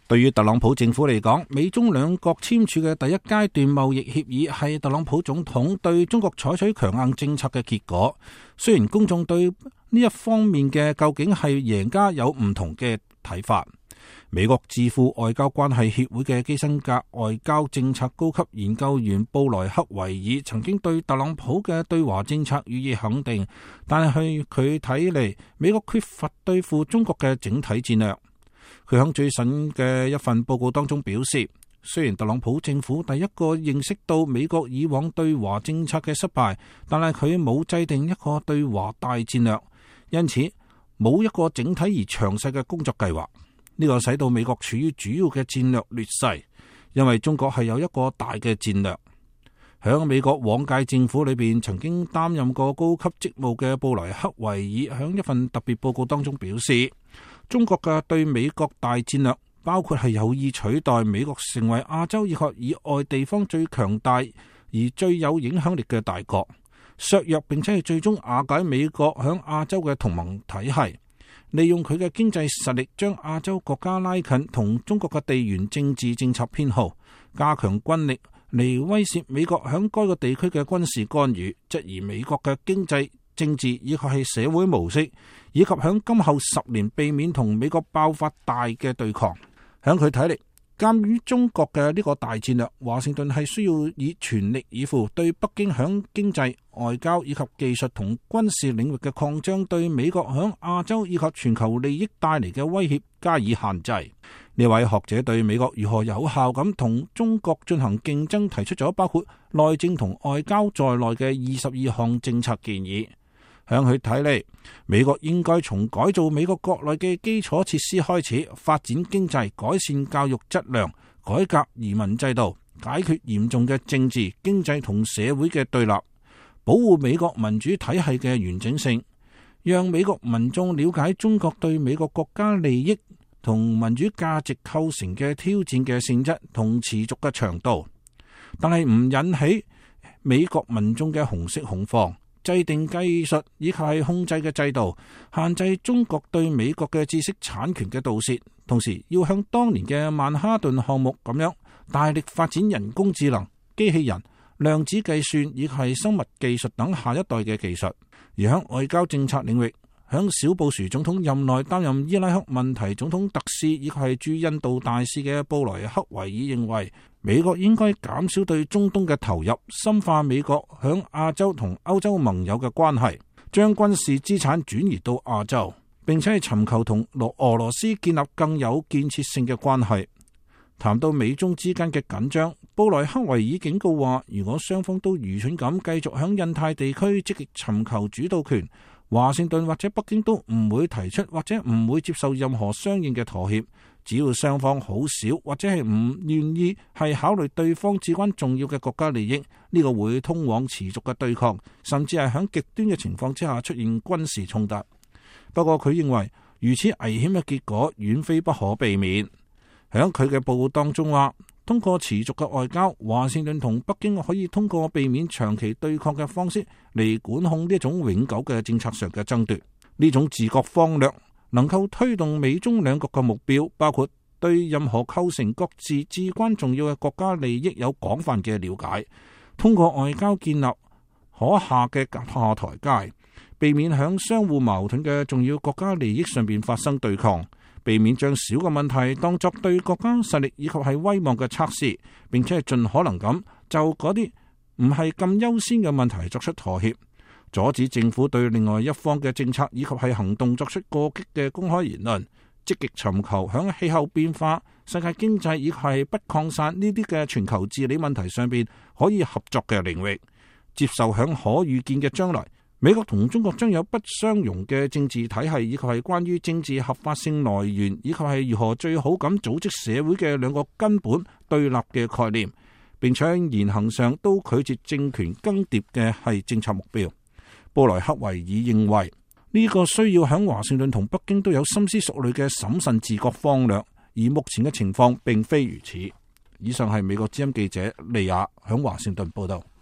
對於特朗普政府嚟講，美中兩國簽署嘅第一階段貿易協議係特朗普總統對中國採取強硬政策嘅結果。雖然公眾對呢一方面嘅究竟係贏家有唔同嘅睇法。美國智庫外交關係協會嘅基辛格外交政策高級研究員布萊克維爾曾經對特朗普嘅對華政策予以肯定，但係佢睇嚟，美國缺乏對付中國嘅整體戰略。佢喺最新嘅一份報告當中表示，雖然特朗普政府第一個認識到美國以往對華政策嘅失敗，但係佢冇制定一個對華大戰略，因此冇一個整體而詳細嘅工作計劃。呢個使到美國處於主要嘅戰略劣勢，因為中國係有一個大嘅戰略。喺美國往屆政府裏邊曾經擔任過高級職務嘅布萊克維爾喺一份特別報告當中表示，中國嘅對美國大戰略包括係有意取代美國成為亞洲以及以外地方最強大而最有影響力嘅大國，削弱並且係最終瓦解美國響亞洲嘅同盟體系，利用佢嘅經濟實力將亞洲國家拉近同中國嘅地緣政治政策偏好，加強軍力嚟威脅美國響該個地區嘅軍事干預，質疑美國嘅經濟政治以及係社會模式，以及響今後10年避免同美國爆發大嘅對抗。響佢睇嚟，鑒於中國嘅呢個大戰略，華盛頓係需要以全力以赴對北京響經濟、外交以及技術同軍事領域嘅擴張，對美國響亞洲以及全球利益帶嚟嘅威脅加以限制。呢位學者對美國如何有效咁同中國進行競爭提出咗包括內政同外交在內嘅22項政策建議。向佢睇嚟，美國應該從改造美國國內嘅基礎設施開始，發展經濟，改善教育質量，改革移民制度，解決嚴重嘅政治、經濟同社會嘅對立，保護美國民主體系嘅完整性，讓美國民眾了解中國對美國國家利益同民主價值構成嘅挑戰嘅性質同持續嘅長度，但係唔引起美國民眾嘅紅色恐慌。制定技術以及係控制嘅制度，限制中國對美國嘅知識產權嘅盜竊，同時要向當年嘅曼哈頓項目咁樣大力發展人工智能、機器人、量子計算以及係生物技術等下一代嘅技術。而喺外交政策領域，喺小布殊總統任內擔任伊拉克問題總統特使以及係駐印度大使嘅布萊克維爾認為，美國應該減少對中東嘅投入，深化美國響亞洲同歐洲盟友嘅關係，將軍事資產轉移到亞洲，並且係尋求同俄羅斯建立更有建設性嘅關係。談到美中之間嘅緊張，布萊克維爾警告話，如果雙方都愚蠢咁繼續響印太地區積極尋求主導權，華盛頓或者北京都唔會提出或者唔會接受任何相應嘅妥協。只要雙方好少或者係唔願意係考慮對方至關重要嘅國家利益，呢個會通往持續嘅對抗，甚至係響極端嘅情況之下出現軍事衝突。不過佢認為如此危險嘅結果遠非不可避免。響佢嘅報告當中話，通過持續嘅外交，華盛頓同北京可以通過避免長期對抗嘅方式嚟管控呢一種永久嘅政策上嘅爭奪。呢種自覺方略能夠推動美中兩國嘅目標，包括對任何構成各自至關重要嘅國家利益有廣泛嘅了解，通過外交建立可下嘅下台階，避免響相互矛盾嘅重要國家利益上邊發生對抗，避免將小嘅問題當作對國家實力以及係威望嘅測試，並且係盡可能咁就嗰啲唔係咁優先嘅問題作出妥協，阻止政府對另外一方嘅政策以及係行動作出過激嘅公開言論，積極尋求響氣候變化、世界經濟以及係不擴散呢啲嘅全球治理問題上邊可以合作嘅領域，接受響可預見嘅將來，美國同中國將有不相容嘅政治體系，以及係關於政治合法性來源，以及係如何最好咁組織社會嘅兩個根本對立嘅概念，並且喺言行上都拒絕政權更迭嘅係政策目標。布萊克維爾認為呢個需要喺華盛頓同北京都有深思熟慮嘅審慎自覺方略，而目前嘅情況並非如此。以上係美國之音記者利亞喺華盛頓報道。